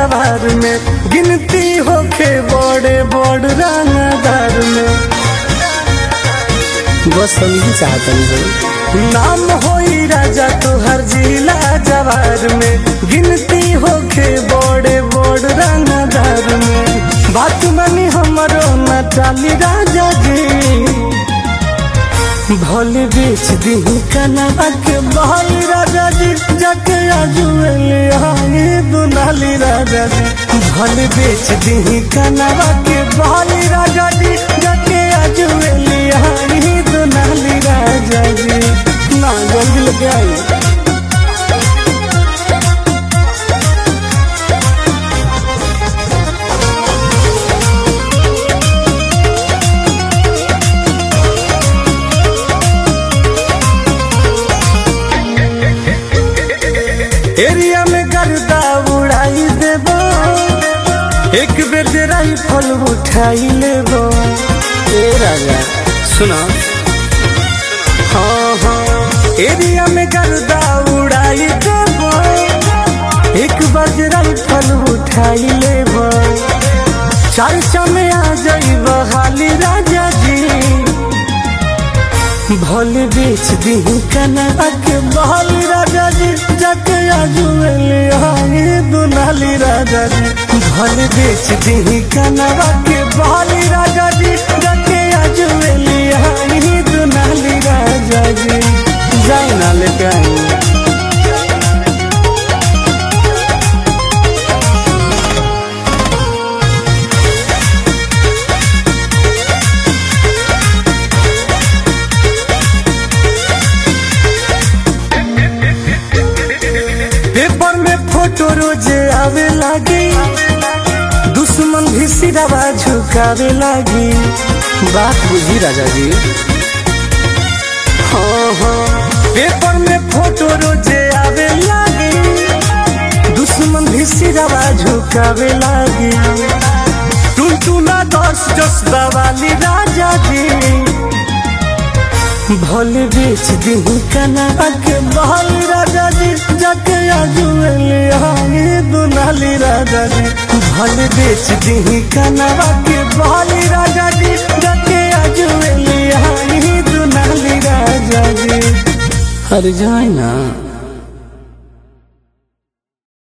जवार में गिनती होखे बड़े बड़ रंगदार में बस समझी चाहतन हो नाम होई राजा तोहर जिला जवार में गिनती होखे बड़े बड़ रंगदार में बात मानी हमरो न टाली राजा जी भले बेच दी कनवा के बहाल राजा जी जाके आजुएले हाई दुनाली राजा जी भले बेच दी कनवा के बहाल राजा जी जाके आजुएले हाई दुनाली राजा जी ना जल्दी लेके आई एरिया में गर्दा उड़ाई देबो एक बेर राइफल उठाई लेबो ए राजा सुना हाँ हाँ एरिया में गर्दा उड़ाई देबो एक बार राइफल उठाई लेबो चर्चा में आ जाइबो हाली राजा जी भले बेच दी कनवा के बहाल राजा जी जाके आजुएले हाई दुनाली राजा जी भले बेच दी कनवा के बहाल राजा जी जाके आजुएले हाई दुनाली राजा जी जाए ना लेके आई पेपर में फोटो रोज आवे लागी दुश्मन भी सिरवा झुकावे लागी बात बुझी राजा जी हाँ हाँ पेपर में फोटो रोज आवे लागी दुश्मन भी सिरवा झुकावे लागी टुनटुना 10 जज्बा वाली राजा जी भले बेच दी कनवा के बहाल राजा जी जाके आजुएले हाई दुनाली राजा जी भले बेच दी कनवा के बहाल राजा जी जाके आजुएले हाई दुनाली राजा जी हर जाए ना।